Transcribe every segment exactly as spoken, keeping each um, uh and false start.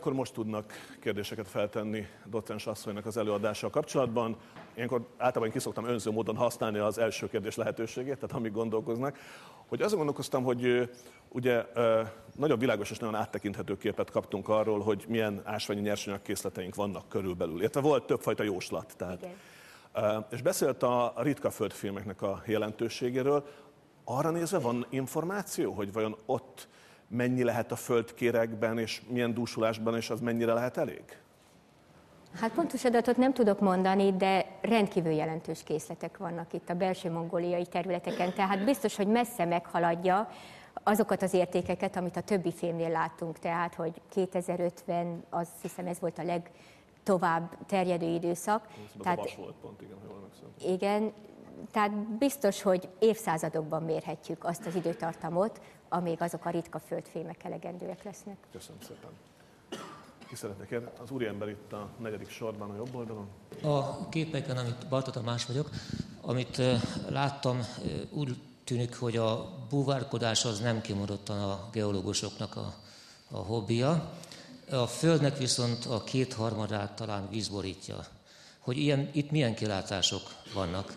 Akkor most tudnak kérdéseket feltenni docens asszonynak az előadással kapcsolatban. Ilyenkor általában én ki szoktam önző módon használni az első kérdés lehetőségét, tehát amíg gondolkoznak. Hogy azon gondolkoztam, hogy ugye nagyon világos és nagyon áttekinthető képet kaptunk arról, hogy milyen ásványi nyersanyagkészleteink vannak körülbelül. Illetve volt többfajta jóslat. Tehát. És beszélt a ritka földfémeknek a jelentőségéről. Arra nézve van információ, hogy vajon ott mennyi lehet a földkéregben, és milyen dúsulásban, és az mennyire lehet elég? Hát pontos adatot nem tudok mondani, de rendkívül jelentős készletek vannak itt a belső mongóliai területeken, tehát biztos, hogy messze meghaladja azokat az értékeket, amit a többi fémnél láttunk, tehát hogy kétezer-ötven, azt hiszem ez volt a legtovább terjedő időszak. Tehát, a vas volt pont, igen, jól megszólalt. Igen, tehát biztos, hogy évszázadokban mérhetjük azt az időtartamot, amíg azok a ritka földfémek elegendőek lesznek. Köszönöm szépen. Ki szeretne kérni? Az úriember itt a negyedik sorban, a jobb oldalon. A képeken, amit Balta Tamás vagyok, amit láttam, úgy tűnik, hogy a búvárkodás az nem kimondottan a geológusoknak a, a hobbija. A Földnek viszont a kétharmadát talán víz borítja. Hogy ilyen, itt milyen kilátások vannak?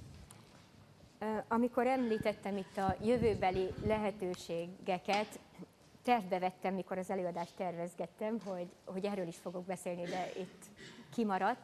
Amikor említettem itt a jövőbeli lehetőségeket, tervbe vettem, mikor az előadást tervezgettem, hogy, hogy erről is fogok beszélni, de itt kimaradt.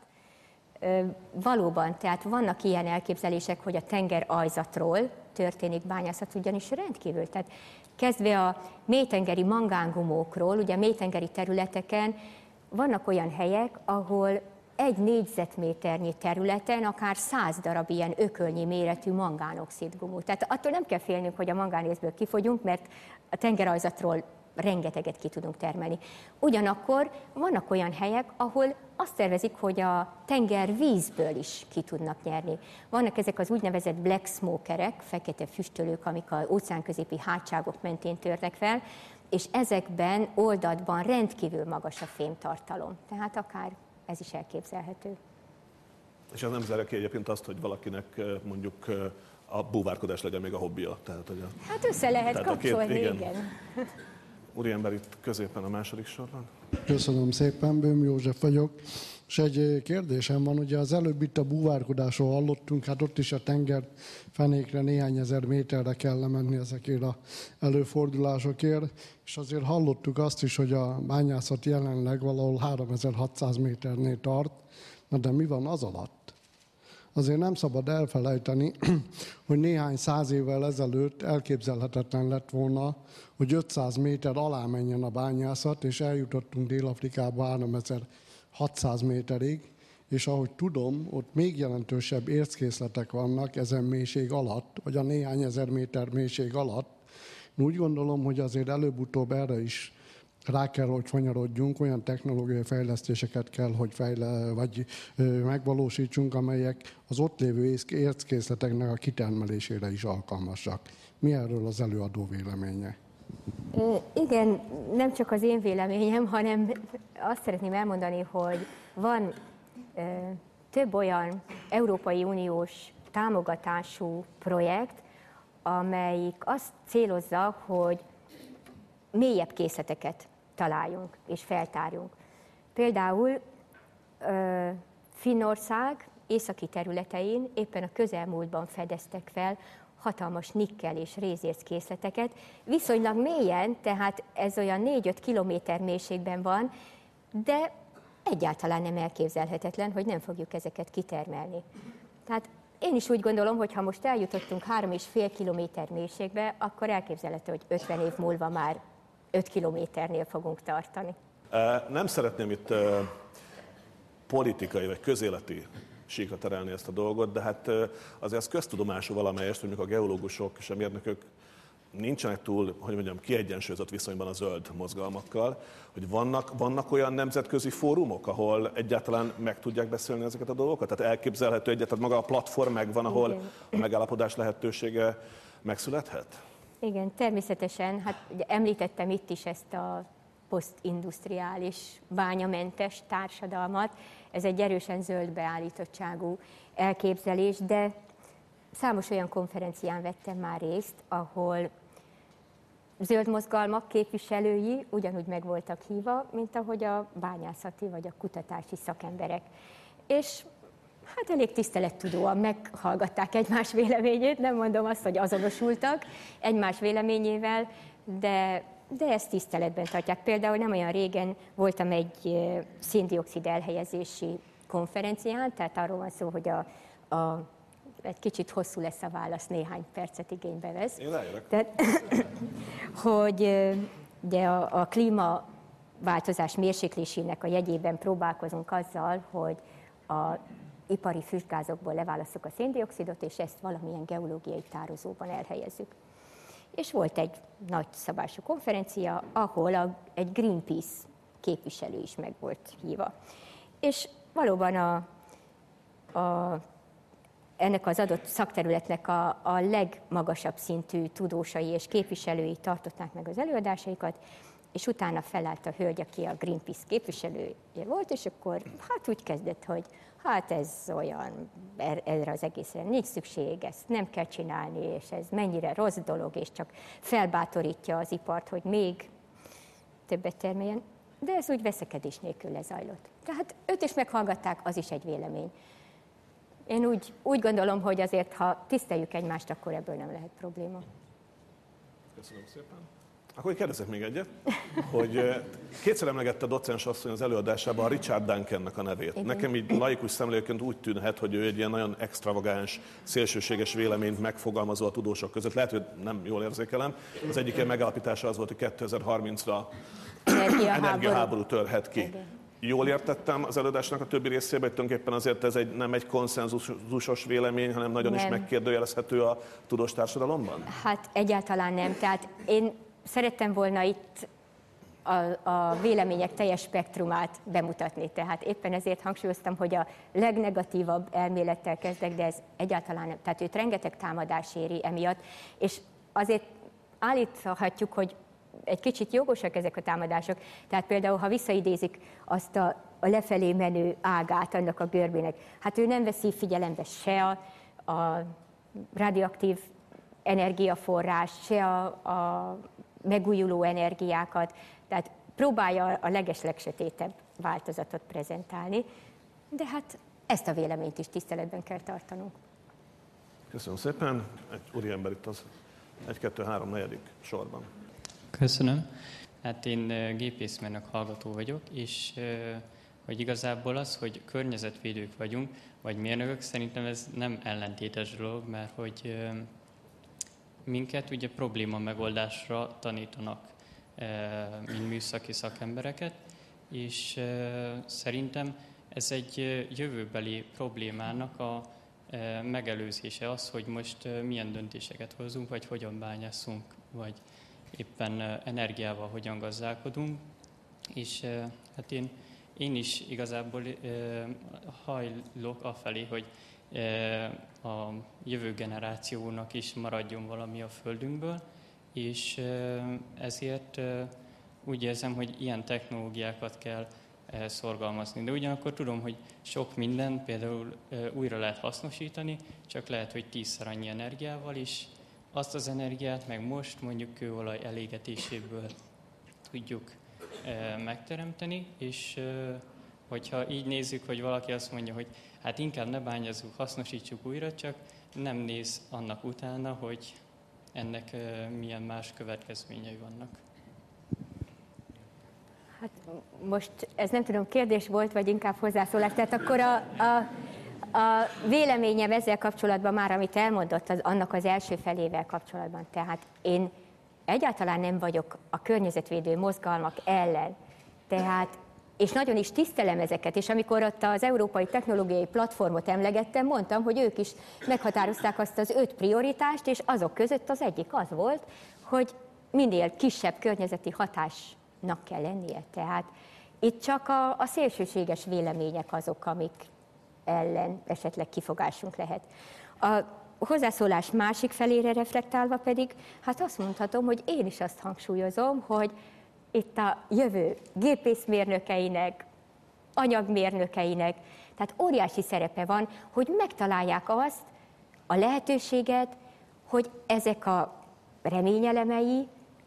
Valóban, tehát vannak ilyen elképzelések, hogy a tenger aljzatról történik bányászat, ugyanis rendkívül. Tehát kezdve a mélytengeri mangángumókról, ugye a mélytengeri területeken vannak olyan helyek, ahol egy négyzetméternyi területen akár száz darab ilyen ökölnyi méretű mangánoxid gumó. Tehát attól nem kell félnünk, hogy a mangánézből kifogyunk, mert a tengeralzatról rengeteget ki tudunk termelni. Ugyanakkor vannak olyan helyek, ahol azt tervezik, hogy a tenger vízből is ki tudnak nyerni. Vannak ezek az úgynevezett black smokerek, fekete füstölők, amik az óceánközépi hátságok mentén törnek fel, és ezekben oldatban rendkívül magas a fémtartalom. Tehát akár ez is elképzelhető. És ez nem zárja ki egyébként azt, hogy valakinek mondjuk a búvárkodás legyen még a hobbija. Tehát, hogy a, hát össze lehet kapcsolni, két, igen. igen. Úriember itt középen a második sorban. Köszönöm szépen, Böhm József vagyok. És egy kérdésem van, ugye az előbb itt a búvárkodásról hallottunk, hát ott is a tengerfenékre néhány ezer méterre kell lemenni ezekért az előfordulásokért, és azért hallottuk azt is, hogy a bányászat jelenleg valahol háromezer-hatszáz méternél tart, na de mi van az alatt? Azért nem szabad elfelejteni, hogy néhány száz évvel ezelőtt elképzelhetetlen lett volna, hogy ötszáz méter alá menjen a bányászat, és eljutottunk Dél-Afrikába háromezer-hatszáz méterig, és ahogy tudom, ott még jelentősebb érckészletek vannak ezen mélység alatt, vagy a néhány ezer méter mélység alatt. Én úgy gondolom, hogy azért előbb-utóbb erre is rá kell, hogy fanyarodjunk, olyan technológiai fejlesztéseket kell, hogy fejle, vagy ö, megvalósítsunk, amelyek az ott lévő érckészleteknek a kitermelésére is alkalmasak. Mi erről az előadó véleménye? Igen, nem csak az én véleményem, hanem azt szeretném elmondani, hogy van ö, több olyan Európai Uniós támogatású projekt, amelyik azt célozza, hogy mélyebb készleteket találjunk és feltárjunk. Például ö, Finnország északi területein éppen a közelmúltban fedeztek fel hatalmas nikkel és rézérc készleteket, viszonylag mélyen, tehát ez olyan négy-öt kilométer mélységben van, de egyáltalán nem elképzelhetetlen, hogy nem fogjuk ezeket kitermelni. Tehát én is úgy gondolom, hogy ha most eljutottunk három és fél kilométer mélységbe, akkor elképzelhető, hogy ötven év múlva már öt kilométernél fogunk tartani. Nem szeretném itt politikai vagy közéleti síkra terelni ezt a dolgot, de hát azért az köztudomású valamelyest, hogy a geológusok és a mérnökök nincsenek túl, hogy mondjam, kiegyensúlyozott viszonyban a zöld mozgalmakkal, hogy vannak, vannak olyan nemzetközi fórumok, ahol egyáltalán meg tudják beszélni ezeket a dolgokat? Tehát elképzelhető egyáltalán maga a platform megvan, ahol igen, a megállapodás lehetősége megszülethet? Igen, természetesen. Hát ugye említettem itt is ezt a posztindustriális bányamentes társadalmat. Ez egy erősen zöld beállítottságú elképzelés, de számos olyan konferencián vettem már részt, ahol zöld mozgalmak képviselői ugyanúgy meg voltak hívva, mint ahogy a bányászati vagy a kutatási szakemberek. És hát elég tisztelettudóan meghallgatták egymás véleményét, nem mondom azt, hogy azonosultak egymás véleményével, de, de ezt tiszteletben tartják. Például nem olyan régen voltam egy szén-dioxid elhelyezési konferencián, tehát arról van szó, hogy a, a egy kicsit hosszú lesz a válasz, néhány percet igénybe vesz. Én rájövök. Tehát, hogy de a, a klímaváltozás mérséklésének a jegyében próbálkozunk azzal, hogy a ipari füstgázokból leválasszuk a szén-dioxidot, és ezt valamilyen geológiai tározóban elhelyezzük. És volt egy nagy szabású konferencia, ahol a, egy Greenpeace képviselő is meg volt hívva. És valóban a, a ennek az adott szakterületnek a, a legmagasabb szintű tudósai és képviselői tartották meg az előadásaikat, és utána felállt a hölgy, aki a Greenpeace képviselője volt, és akkor hát úgy kezdett, hogy hát ez olyan, erre az egészre nincs szükség, ezt nem kell csinálni, és ez mennyire rossz dolog, és csak felbátorítja az ipart, hogy még többet termeljen. De ez úgy veszekedés nélkül lezajlott. Tehát őt is meghallgatták, az is egy vélemény. Én úgy, úgy gondolom, hogy azért, ha tiszteljük egymást, akkor ebből nem lehet probléma. Köszönöm szépen. Akkor én kérdezek még egyet, hogy kétszer emlegette a docens asszony az előadásában a Richard Duncannek a nevét. Igen. Nekem így laikus szemlélőként úgy tűnhet, hogy ő egy ilyen nagyon extravagáns, szélsőséges véleményt megfogalmazó a tudósok között. Lehet, hogy nem jól érzékelem. Az egyik ilyen megállapítása az volt, hogy kétezer-harmincra energiaháború törhet ki. Igen. Jól értettem az előadásnak a többi részében, hogy tulajdonképpen azért ez egy, nem egy konszenzusos vélemény, hanem nagyon nem. is megkérdőjelezhető a tudós társadalomban? Hát egyáltalán nem. Tehát én szerettem volna itt a, a vélemények teljes spektrumát bemutatni. Tehát éppen ezért hangsúlyoztam, hogy a legnegatívabb elmélettel kezdek, de ez egyáltalán nem. Tehát őt rengeteg támadás éri emiatt, és azért állíthatjuk, hogy egy kicsit jogosak ezek a támadások. Tehát például, ha visszaidézik azt a, a lefelé menő ágát annak a görbének, hát ő nem veszi figyelembe se a, a radioaktív energiaforrás, se a, a megújuló energiákat, tehát próbálja a legeslegsötétebb változatot prezentálni, de hát ezt a véleményt is tiszteletben kell tartanunk. Köszönöm szépen. Egy úriember itt az egy, kettő, három, negyedik sorban. Köszönöm. Hát én gépészmérnök hallgató vagyok, és hogy igazából az, hogy környezetvédők vagyunk, vagy mérnökök, szerintem ez nem ellentétes dolog, mert hogy minket ugye probléma megoldásra tanítanak, mint műszaki szakembereket, és szerintem ez egy jövőbeli problémának a megelőzése az, hogy most milyen döntéseket hozunk, vagy hogyan bányászunk, vagy éppen energiával hogyan gazdálkodunk. És hát én, én is igazából hajlok afelé, hogy a jövő generációnak is maradjon valami a földünkből, és ezért úgy érzem, hogy ilyen technológiákat kell szorgalmazni. De ugyanakkor tudom, hogy sok minden például újra lehet hasznosítani, csak lehet, hogy tízszer annyi energiával is. Azt az energiát meg most mondjuk kőolaj elégetéséből tudjuk megteremteni, és hogyha így nézzük, hogy valaki azt mondja, hogy hát inkább ne bányazzuk, hasznosítsuk újra, csak nem néz annak utána, hogy ennek milyen más következményei vannak. Hát most ez nem tudom, kérdés volt, vagy inkább hozzászólás. Tehát akkor a, a, a véleményem ezzel kapcsolatban már, amit elmondott, az, annak az első felével kapcsolatban. Tehát én egyáltalán nem vagyok a környezetvédő mozgalmak ellen. Tehát, és nagyon is tisztelem ezeket, és amikor ott az Európai Technológiai Platformot emlegettem, mondtam, hogy ők is meghatározták azt az öt prioritást, és azok között az egyik az volt, hogy minél kisebb környezeti hatásnak kell lennie. Tehát itt csak a, a szélsőséges vélemények azok, amik ellen esetleg kifogásunk lehet. A hozzászólás másik felére reflektálva pedig, hát azt mondhatom, hogy én is azt hangsúlyozom, hogy itt a jövő gépészmérnökeinek, anyagmérnökeinek, tehát óriási szerepe van, hogy megtalálják azt, a lehetőséget, hogy ezek a reményelemei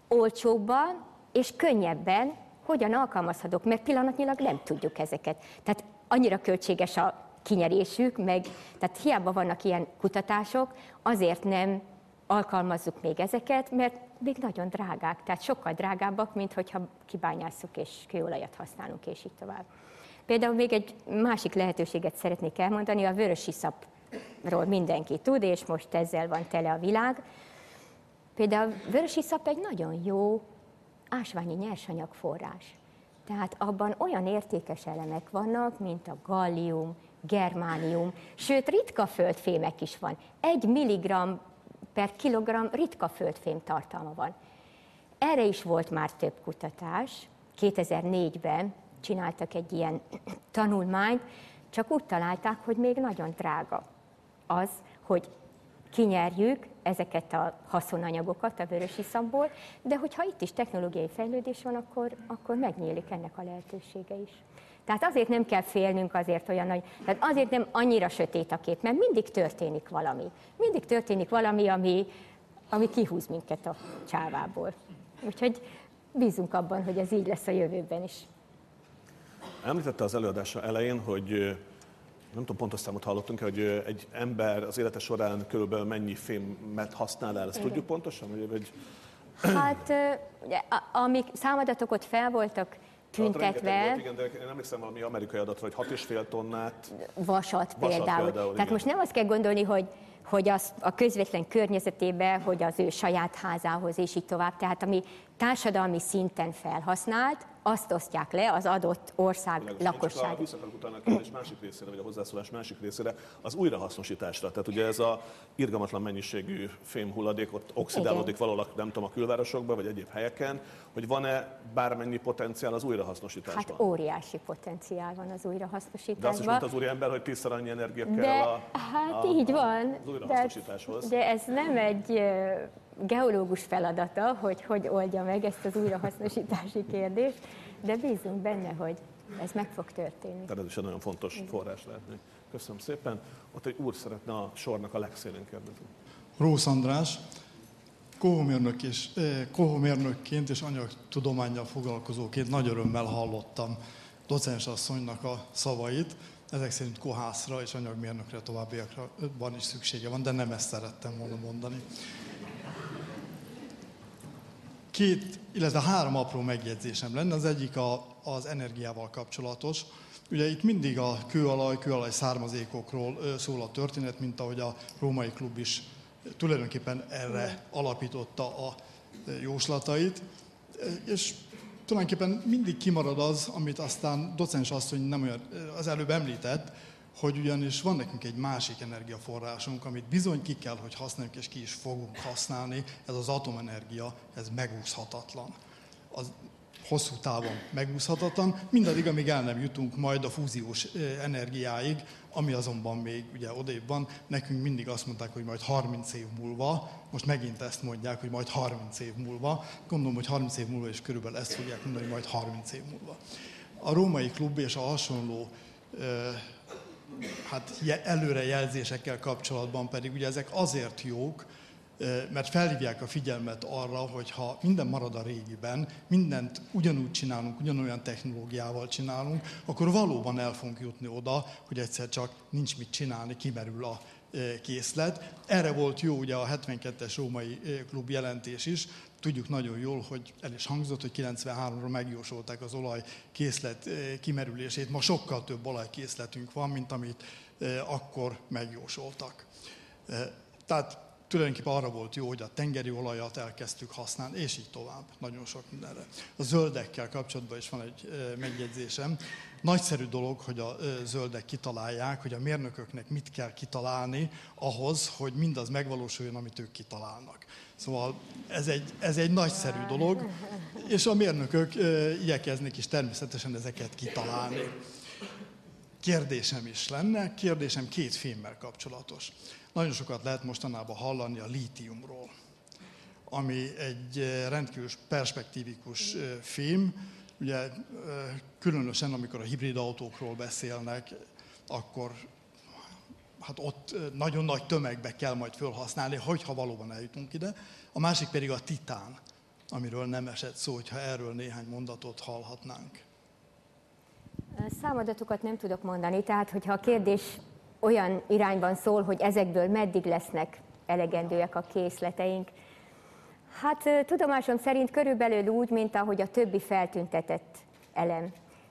olcsóbban és könnyebben hogyan alkalmazhatók, mert pillanatnyilag nem tudjuk ezeket. Tehát annyira költséges a kinyerésük, meg, tehát hiába vannak ilyen kutatások, azért nem alkalmazzuk még ezeket, mert még nagyon drágák, tehát sokkal drágábbak, mint hogyha kibányásszuk és kőolajat használunk, és így tovább. Például még egy másik lehetőséget szeretnék elmondani, a vörösiszapról mindenki tud, és most ezzel van tele a világ. Például a vörösiszap egy nagyon jó ásványi nyersanyagforrás. Tehát abban olyan értékes elemek vannak, mint a gallium, germánium, sőt ritka földfémek is van. Egy milligramm per kilogramm ritka földfém tartalma van. Erre is volt már több kutatás. kétezer-négyben csináltak egy ilyen tanulmányt, csak úgy találták, hogy még nagyon drága az, hogy kinyerjük ezeket a haszonanyagokat a vörösiszapból, de hogyha itt is technológiai fejlődés van, akkor, akkor megnyílik ennek a lehetősége is. Tehát azért nem kell félnünk azért olyan nagy, tehát azért nem annyira sötét a kép, mert mindig történik valami. Mindig történik valami, ami, ami kihúz minket a csávából. Úgyhogy bízunk abban, hogy ez így lesz a jövőben is. Említette az előadása elején, hogy nem tudom, pontos számot hallottunk, hogy egy ember az élete során körülbelül mennyi fémet használ el, ezt Igen. tudjuk pontosan? Vagy... Hát, ugye, amik számadatok ott fel voltak tüntetve. Volt, igen, de én emlékszem valami amerikai adatra, hogy hat és fél tonnát. Vasat például. Vasat például Tehát most nem azt kell gondolni, hogy, hogy az a közvetlen környezetébe, hogy az ő saját házához és így tovább. Tehát ami társadalmi szinten felhasznált, azt osztják le az adott ország lakossága. Én csak a utána a kérdés másik részére, vagy a hozzászólás másik részére, az újrahasznosításra. Tehát ugye ez a irgalmatlan mennyiségű fémhulladék ott oxidálódik valahol, nem tudom, a külvárosokban, vagy egyéb helyeken, hogy van-e bármennyi potenciál az újrahasznosításban? Hát óriási potenciál van az újrahasznosításban. De azt is mondta az úriember, hogy tízszer annyi energia kell de, a, hát a, így van. az újrahasznosításhoz. De, de ez nem egy geológus feladata, hogy hogy oldja meg ezt az újrahasznosítási kérdést, de bízunk benne, hogy ez meg fog történni. Tehát ez is egy nagyon fontos forrás lehetne. Köszönöm szépen. Ott egy úr szeretne a sornak a legszélén kérdezni. Rósz András, kohómérnök és, eh, kohómérnökként és anyagtudománnyal foglalkozóként nagy örömmel hallottam docens asszonynak a szavait. Ezek szerint kohászra és anyagmérnökre továbbiakban is szüksége van, de nem ezt szerettem volna mondani. Két, illetve három apró megjegyzésem lenne, az egyik a, az energiával kapcsolatos. Ugye itt mindig a kőolaj, kőolaj származékokról szól a történet, mint ahogy a Római Klub is tulajdonképpen erre alapította a jóslatait. És tulajdonképpen mindig kimarad az, amit aztán docens asszony nem olyan, az előbb említett, hogy ugyanis van nekünk egy másik energiaforrásunk, amit bizony ki kell, hogy használjuk, és ki is fogunk használni, ez az atomenergia, ez megúszhatatlan. Az hosszú távon megúszhatatlan, mindaddig, amíg el nem jutunk majd a fúziós energiáig, ami azonban még ugye odébb van. Nekünk mindig azt mondták, hogy majd harminc év múlva, most megint ezt mondják, hogy majd harminc év múlva. Gondolom, hogy harminc év múlva is körülbelül ezt fogják mondani, hogy majd harminc év múlva. A Római Klub és a hasonló hát előrejelzésekkel kapcsolatban pedig ugye ezek azért jók, mert felhívják a figyelmet arra, hogy ha minden marad a régiben, mindent ugyanúgy csinálunk, ugyanolyan technológiával csinálunk, akkor valóban el fogunk jutni oda, hogy egyszer csak nincs mit csinálni, kimerül a készlet. Erre volt jó ugye a hetvenkettes Római Klub jelentés is. Tudjuk nagyon jól, hogy el is hangzott, hogy kilencvenháromra megjósolták az olajkészlet kimerülését. Ma sokkal több olajkészletünk van, mint amit akkor megjósoltak. Tehát tulajdonképpen arra volt jó, hogy a tengeri olajat elkezdtük használni, és így tovább, nagyon sok mindenre. A zöldekkel kapcsolatban is van egy megjegyzésem. Nagyszerű dolog, hogy a zöldek kitalálják, hogy a mérnököknek mit kell kitalálni ahhoz, hogy mindaz megvalósuljon, amit ők kitalálnak. Szóval ez egy, ez egy nagyszerű dolog, és a mérnökök igyekeznek is természetesen ezeket kitalálni. Kérdésem is lenne, kérdésem két fémmel kapcsolatos. Nagyon sokat lehet mostanában hallani a lítiumról, ami egy rendkívül perspektívikus fém. Ugye különösen, amikor a hibrid autókról beszélnek, akkor hát ott nagyon nagy tömegbe kell majd felhasználni, hogyha valóban eljutunk ide. A másik pedig a titán, amiről nem esett szó, hogyha erről néhány mondatot hallhatnánk. Számadatokat nem tudok mondani, tehát hogyha a kérdés olyan irányban szól, hogy ezekből meddig lesznek elegendőek a készleteink, hát tudomásom szerint körülbelül úgy, mint ahogy a többi feltüntetett elem.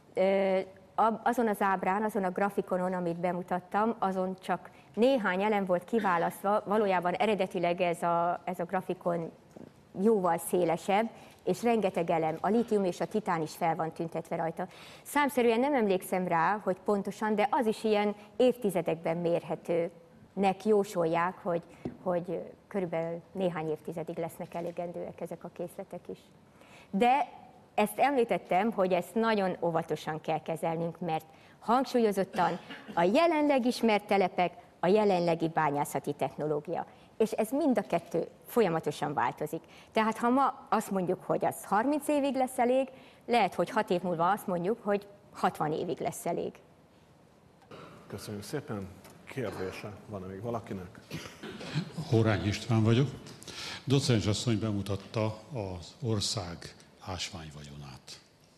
Azon az ábrán, azon a grafikonon, amit bemutattam, azon csak néhány elem volt kiválasztva, valójában eredetileg ez a, ez a grafikon jóval szélesebb, és rengeteg elem, a lítium és a titán is fel van tüntetve rajta. Számszerűen nem emlékszem rá, hogy pontosan, de az is ilyen évtizedekben mérhetőnek jósolják, hogy, hogy körülbelül néhány évtizedig lesznek elegendőek ezek a készletek is. De ezt említettem, hogy ezt nagyon óvatosan kell kezelnünk, mert hangsúlyozottan a jelenleg ismert telepek, a jelenlegi bányászati technológia. És ez mind a kettő folyamatosan változik. Tehát ha ma azt mondjuk, hogy az harminc évig lesz elég, lehet, hogy hat év múlva azt mondjuk, hogy hatvan évig lesz elég. Köszönjük szépen. Kérdése van-e még valakinek? Horányi István vagyok. Docens asszony bemutatta az ország ásványvagyonát.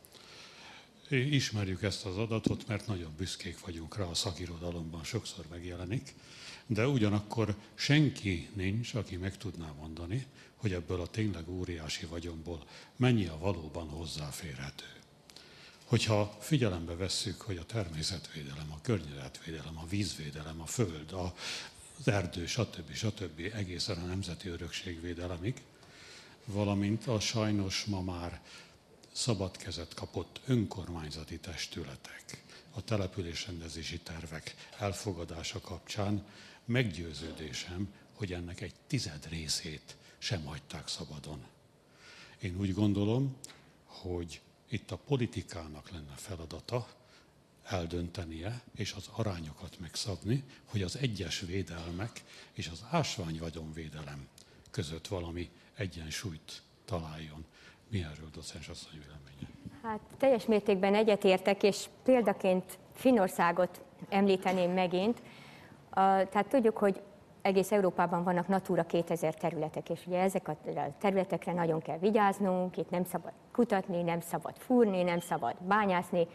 Ismerjük ezt az adatot, mert nagyon büszkék vagyunk rá, a szakirodalomban sokszor megjelenik, de ugyanakkor senki nincs, aki meg tudná mondani, hogy ebből a tényleg óriási vagyonból mennyi a valóban hozzáférhető. Hogyha figyelembe vesszük, hogy a természetvédelem, a környezetvédelem, a vízvédelem, a föld, az erdő, stb. stb. Egészen a nemzeti örökségvédelemig, valamint a sajnos ma már szabad kezet kapott önkormányzati testületek, a településrendezési tervek elfogadása kapcsán meggyőződésem, hogy ennek egy tized részét sem hagyták szabadon. Én úgy gondolom, hogy itt a politikának lenne feladata eldöntenie és az arányokat megszabni, hogy az egyes védelmek és az ásványvagyonvédelem között valami egyensúlyt találjon. Mi erről docens asszony véleménye? Hát teljes mértékben egyetértek, és példaként Finnországot említeném megint. A, tehát tudjuk, hogy egész Európában vannak Natura kétezer területek, és ugye ezek a területekre nagyon kell vigyáznunk, itt nem szabad kutatni, nem szabad fúrni, nem szabad bányászni.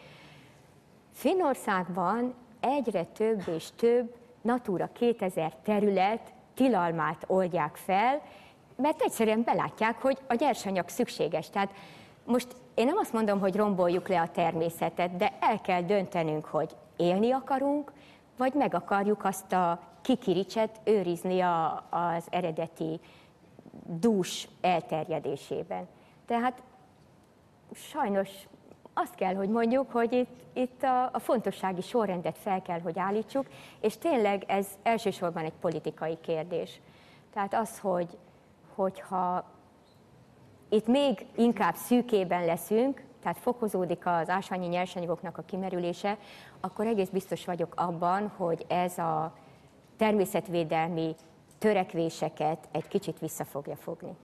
Finnországban egyre több és több Natura kétezer terület tilalmát oldják fel, mert egyszerűen belátják, hogy a nyersanyag szükséges. Tehát most én nem azt mondom, hogy romboljuk le a természetet, de el kell döntenünk, hogy élni akarunk, vagy meg akarjuk azt a kikiricset őrizni a, az eredeti dús elterjedésében. Tehát sajnos azt kell, hogy mondjuk, hogy itt, itt a, a fontossági sorrendet fel kell, hogy állítsuk, és tényleg ez elsősorban egy politikai kérdés. Tehát az, hogy hogyha itt még inkább szűkében leszünk, tehát fokozódik az ásványi nyersanyagoknak a kimerülése, akkor egész biztos vagyok abban, hogy ez a természetvédelmi törekvéseket egy kicsit vissza fogja fogni.